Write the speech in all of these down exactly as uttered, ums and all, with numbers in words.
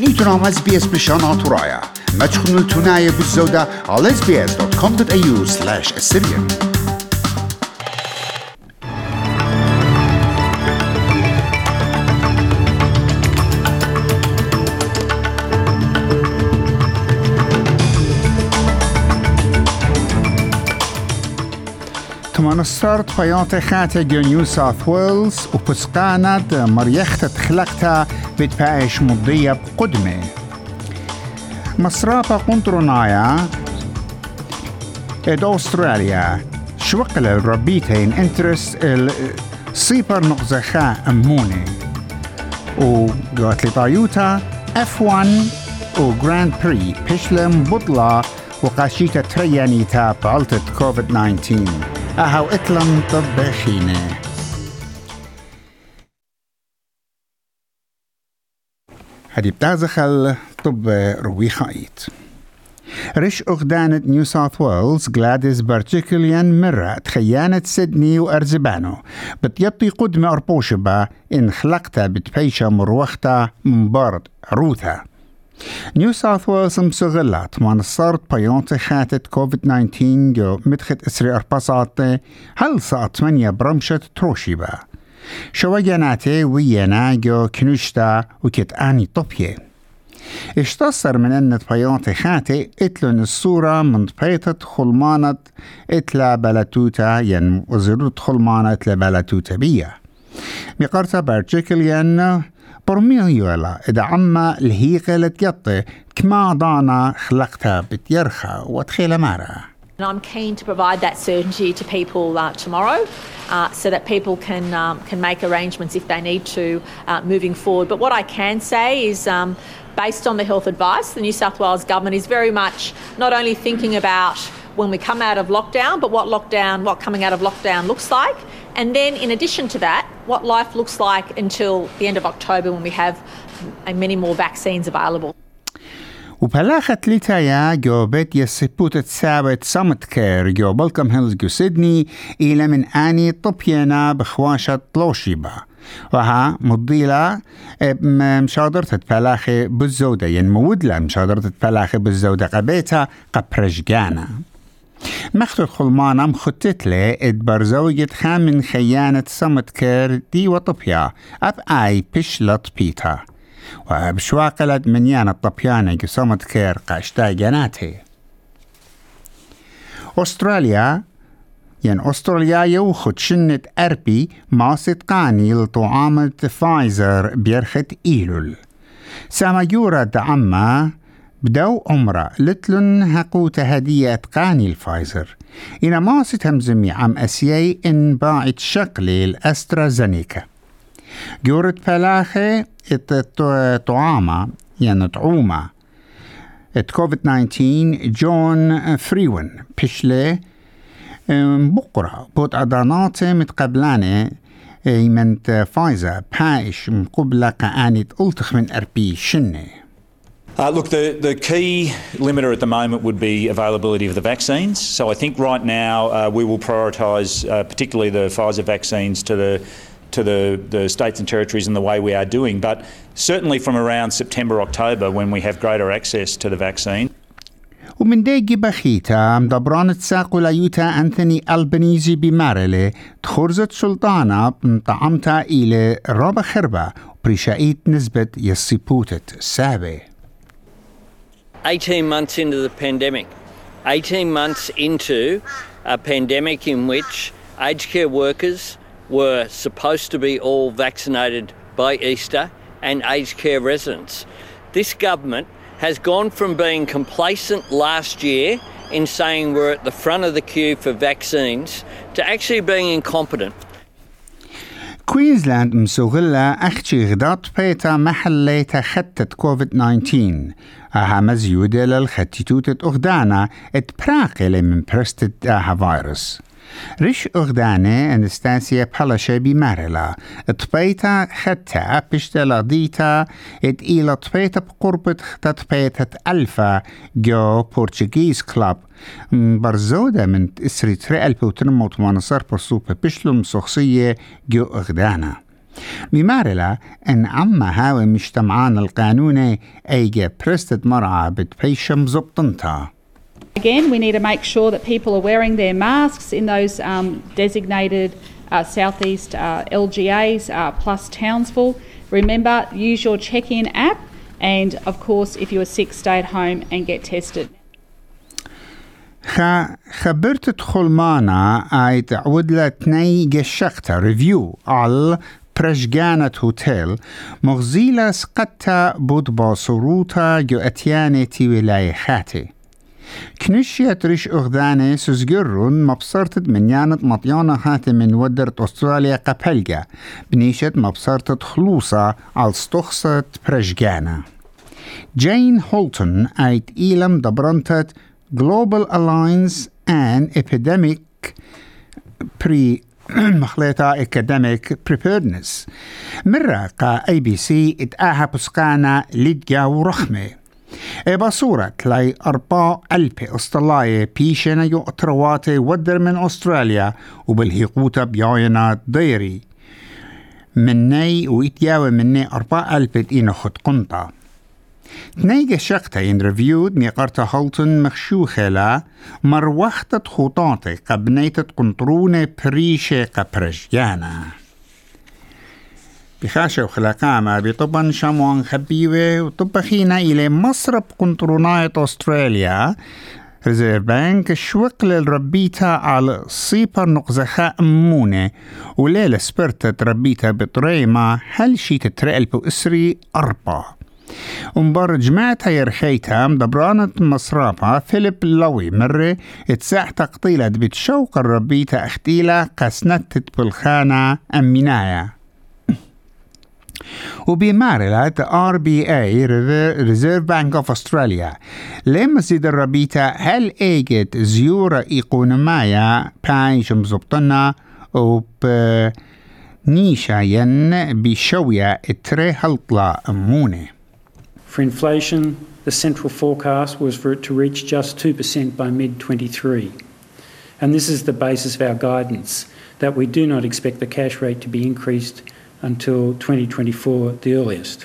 نيوتنا اس بي اس بشان ترايا ما تخنوا التناية بالزودة على اس بي اس دوت كوم دوت اي يو سلاش السريان. منصرت خياط خاتج نيو ساوث ويلز وبسقاند مريخت خلقتها بتبايش مضية بقدمة مصرافة قنطرنايا اد أستراليا شوقل الربيتين انترست السيبر نقزخاء أموني وقوات لطايوتا اف واحد وجراند بري بيشلم بطلة وقاشيتا تريانيتا بعلتة كوفيد تسعة عشر أهو إطلم طبخينة هدي بتازخل طب روي خايت رش أغدانة نيو ساوث ويلز غلاديس بارتيكوليان مرة تخيانة سيدني وأرزبانو بتيطي قدمة أربوشبة إن خلقتا بتبيشة مروختة مبارد عروثة نيو ساوث ويلز مسغلات منصرت بيونت خاتت كوفيد تسعة عشر جو مدخت اسري ارباسات هل ساعة ثمانية برمشة تروشيبا شويناتي ويانا جو كنوشتا وكت اني طبيه اشتصر من ان بيونت خاتي اتلن الصورة من بيتت خلمانة اتلا بلاتوتا ين وزرت خلمانة اتلا بلاتوتا بيا مقارتا بارتيكوليان برميولا إذا عما الهيقة لتيطي كما ضانا خلقتها بتيرخا وتخيل مارا. I'm keen to provide that certainty to people uh, tomorrow uh, so that people can um, can make arrangements if they need to uh, moving forward. But what I can say is um, based on the health advice, the New South Wales government is very much not only thinking about when we come out of lockdown, but what lockdown, what coming out of lockdown looks like. And then in addition to that, what life looks like until the end of October when we have many more vaccines available. وبلاخت لتايا جو بيت يسيبوت تساوت سمت كير جو بلكم هيلز جو سيدني إلى من آني طبينا بخواشة طلوشيبا وها مضيلة مشادرة بلاخي بالزودة ين مودلة مشادرة بلاخي بالزودة قبيتها قبرجانا مختو الخلمانة مخطت لي ادبر زوجة خامن خيانة سمت كير دي وطبيا اب اي بشلط بيتا وبشواقلت منيانة طبيانة سمت كير قاشتا جناتي أستراليا ين أستراليا يوخد شنة أربي ماسد قاني لطعامة فايزر بيرخت إيلول سامجورة دعمة بدو عمره لتلن هقوت هدية قاني الفايزر إن ماسد همزمي عم أسيي إن باعت شقلي الأسترازينيكا جورت فلاخي الطعامة يعني طعومة كوفيد تسعة عشر جون فريون بشلي بقرة بوت عدانات متقبلانة يمنت فايزر بايش مقبلة قانت ألتخ من أربي شنة. Uh, look, the, the key limiter at the moment would be availability of the vaccines. So I think right now uh, we will prioritise uh, particularly the Pfizer vaccines to the to the, the states and territories in the way we are doing. But certainly from around September, October, when we have greater access to the vaccine. ومن ديجي بخيتا مدبران تساقو ليوتا أنثوني ألبنيزي بمارلي تخرزت سلطانة طعمتا إلى رابع خربة بريشايت نسبة يسيبوتت سابي. eighteen months into the pandemic, eighteen months into a pandemic in which aged care workers were supposed to be all vaccinated by Easter and aged care residents. This government has gone from being complacent last year in saying we're at the front of the queue for vaccines to actually being incompetent. كوينزلاند مسوغلة أختي غدات بيتا محليتا خطة كوفيد تسعة عشر أها مزيودة للختيتوتة أغدانا اتبراقلة من برستة أها فيروس ريش أغدانة أنستاسيا بحلشة بمارلا اتبيتا خطة بشتلا ديتا ات إيلا تبيتا بقربة خطة بيتا ألفا جو بورتشيغيز كلاب برزودة من إسري تري ألبي وتنموت منصر برسوبة بشلو مسوخصية جو أغدانا بمارلا أن عما هاوي مجتمعان القانوني أيجا برستد مرعى بتبيشم زبطنتا. Again, we need to make sure that people are wearing their masks in those um, designated uh, southeast uh, L G As uh, plus Townsville. Remember, use your check-in app, and of course, if you are sick, stay at home and get tested. خبرت تدخل معنا أي تعود لتني جشقتا ريفيو على برشجانة هوتيل مغزيلة سقطة بود باصروتا جو أتياني تي ولاية خاتي. كنشية ريش أغذاني سزجرون مبصرتد من يانت مطيانة هاتي من ودرت أستراليا قبلجة بنيشة مبصرتد خلوصة على استخصة برشجانة. جين هولتون أيت إيلم دبرنتت Global Alliance and Epidemic Pre مخلطة Academic Preparedness مرة قا أي بي سي اتآها بسقانا لدجاو رخمة إبا صورة لي أربع ألبي أسطلاية بيشنا يو أترواتي ودر من أستراليا وبالهيقوطة بياينا ديري مني وإتياوي مني أربع ألبي إينا خد قنطة تنيجة شقتين ريفيود ميقارتا هولتون مخشوخة لا مروحتة خطاطي قبنيتة قنطرونة بريشة قبرجيانا بخاشة وخلاقامة بطبن شاموان خبيوة وطبخينا إلى مصرب قنطروناية أستراليا ريزيرف بانك شوق للربيتا على صيبر نقزخاء أمونة وليلة سبرتة ربيتا بطريمة هل شي تترقل بأسري أربع ومبار جماعتها يرخيتها مدبرانة مصرابها فيليب لوي مرة اتساح تقطيلة بتشوق الربيتة اختيلة قسنتت بالخانة أمينايا وبمارلة آر بي اي Reserve Bank of Australia لما زيد الربيتة هل ايجت زيورة ايقونمايا بايش مزبطنا وبنيشا ين بشوية اتري هلطلة أمونة. For inflation, the central forecast was for it to reach just two percent by mid twenty-three. And this is the basis of our guidance, that we do not expect the cash rate to be increased until twenty twenty-four the earliest.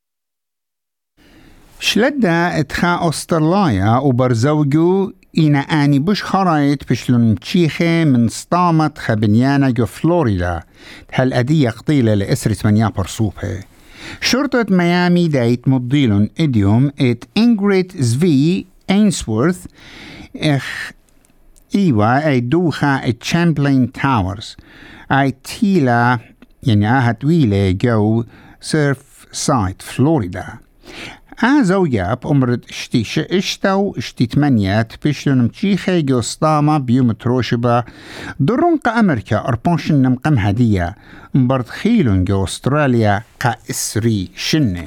شلدا اتخا أستراليا وبرزوجو إنا آني بش خرايط بشلون متشيخة من سطامة خبنيانا جو فلوريدا هل أدية قطيلة لإسر ثمانية برصوبة. شرطة ميامي دايت مضيلون إديوم ات إنغريد زفي أينسورث إخ إيوا أي دوخا ات شامبلين تاورز أي تيلا يعني آها طويلة جو سيرف سايت فلوريدا. أزوجاب أمرد اشتي اشتو اشتي تمانيات بيشلون متشيخي جو سطامة بيوم تروشبا درونق أمريكا أربانشن نمقم هدية مبرد خيلون جو أستراليا قا إسري شنة.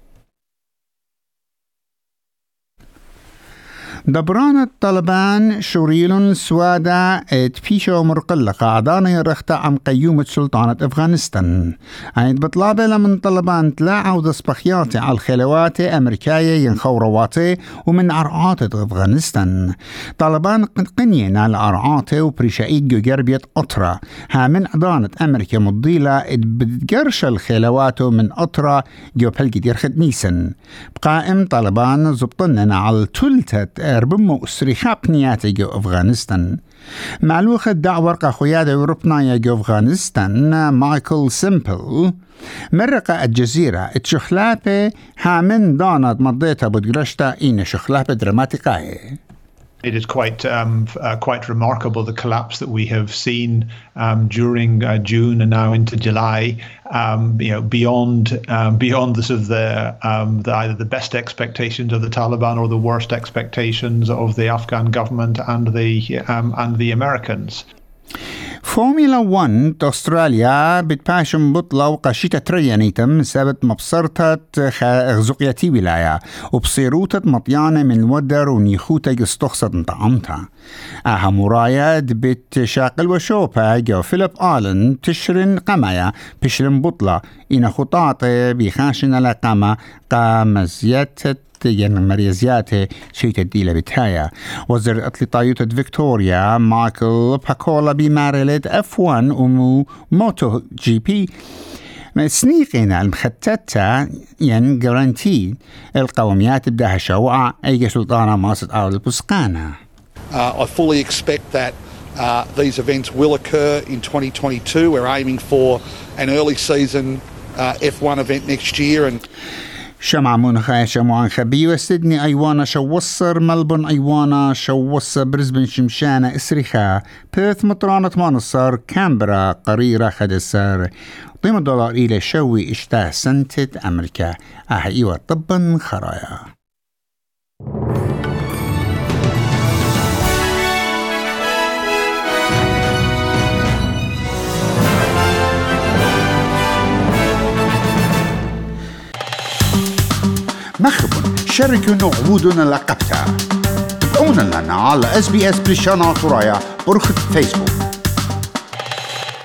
دبران الطلبان شوريلون سوادا تفيشو مرقلقة عدانا يرختا عم قيومة سلطانة أفغانستان عيد بطلابة لمن طلبان تلا عودة سبخياتي على الخلوات أمريكاية ينخورواتي ومن عرعات أفغانستان طلبان قنينا على عرعات وبريشايد جو جربية أطرة ها من عدانة أمريكا مضيلة بتقرش الخلوات من أطرة جو بلقيد يرخد نيسن بقائم طلبان زبطننا على تلتة ربما أسريخا بنياتي جو أفغانستان معلوخة دعوة قخويادة وربنايا جو أفغانستان مايكل سيمبل مرقة الجزيرة اتشخلابة هامن دانت مضيتها بدقرشتا إين شخلابة دراماتيكاية. It is quite um, uh, quite remarkable, the collapse that we have seen um, during uh, June and now into July. Um, you know, beyond um, beyond the sort of the, um, the either the best expectations of the Taliban or the worst expectations of the Afghan government and the um, and the Americans. فورمولا واحد أستراليا بتباشم بطلة وقشيتة تريانيتم سبت مبصرتة غزقيتي ولاية وبصيروتة مطيانة من ودر ونيخوتة جستخصت انطعمتها اها مرايد بتشاقل وشوبة جو فيليب آلن تشرن قمايا بشرن بطلة إن خطاطة بيخاشن لقامة قامزيتة يعني مريزياته شيء تديله بتهايا وزير أطلطايوتة فيكتوريا مايكل باكولا بمارلت اف واحد ومو موتو جي بي سنيقنا المختتة ين جرانتي القوميات بدها شوعة أي سلطانة ماسط أو البسقانة. Uh, I fully expect that uh, these events will occur in twenty twenty-two. We're aiming for an early season uh, F one event next year. And شمع منخا شموعان خبي وسدني أيوانا شوصر ملبون أيوانا شوصر برزبن شمشانة إسريخا بيرث مطرانة مانصر كامبرا قريرة خدسر قيمة دولار إلى شوي اشتاه سنتة أمريكا أحيوة طبا خرايا. مخبون شاركونا عبودنا لقبتا تابعونا لنا على اس بي اس بريشانا طرايا برخة فيسبوك.